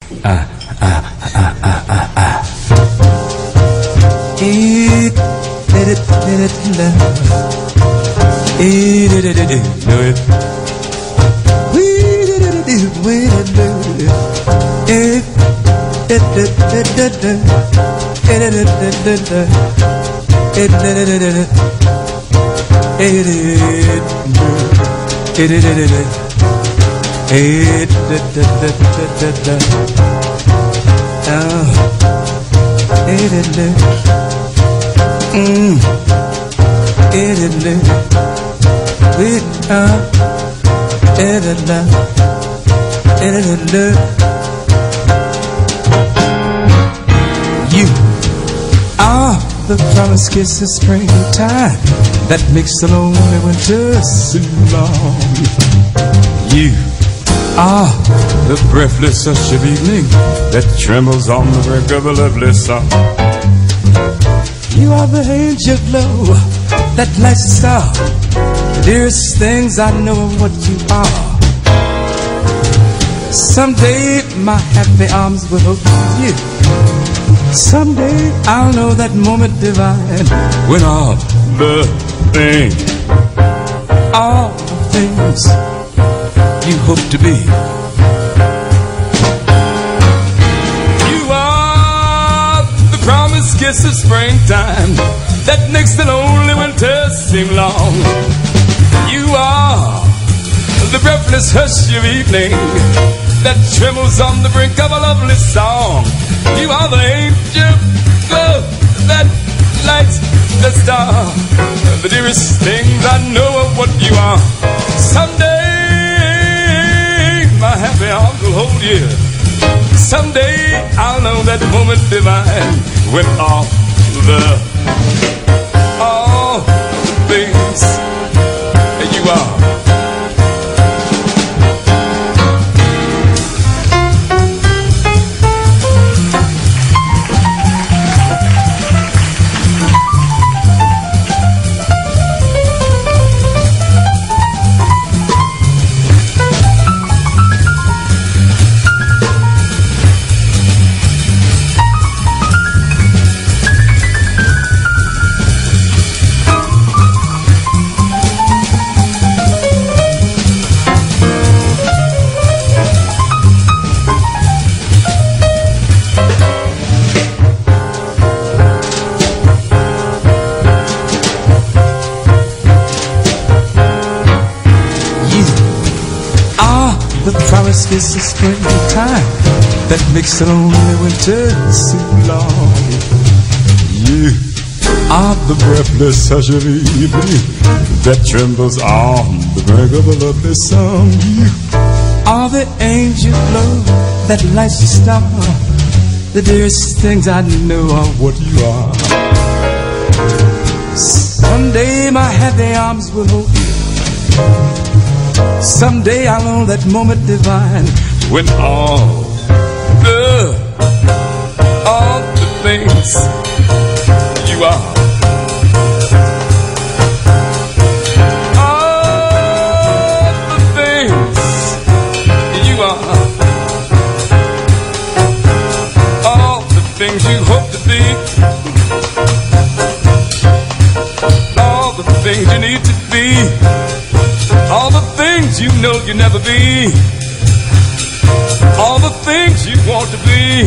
You are the promised kiss of springtime that makes the lonely winter seem long. You are the breathless hush of evening that trembles on the brink of a lovely song. You are the angel glow that lights the star. The dearest things I know of what you are. Someday my happy arms will hold you. Someday I'll know that moment divine when all the things you hope to be. You are the promised kiss of springtime that makes the lonely winter seem long. You are the breathless hush of evening that trembles on the brink of a lovely song. You are the angel glow that lights the star. The dearest things I know of what you are. Someday my happy arms will hold you. Someday I'll know that moment divine when all the things you are. The promise is the springtime that makes the lonely winter seem long. You are the breathless hush of evening that trembles on the brink of a lovely song. You are the angel glow that lights the star. The dearest things I know are what you are. Someday my happy arms will hold you. Someday I'll know that moment divine when all the things you are. All the things you are. All the things you hope to be. All the things you need to be. All the things you know you'll never be. All the things you want to be.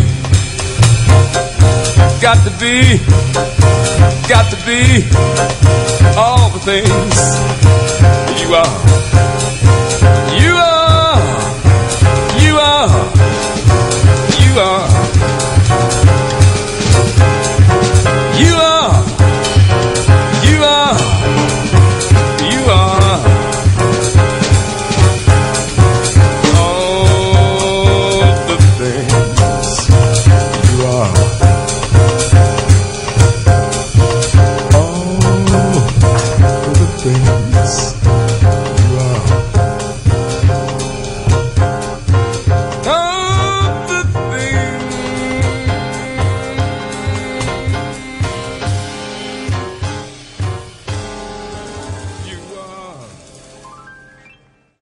Got to be. Got to be. All the things you are.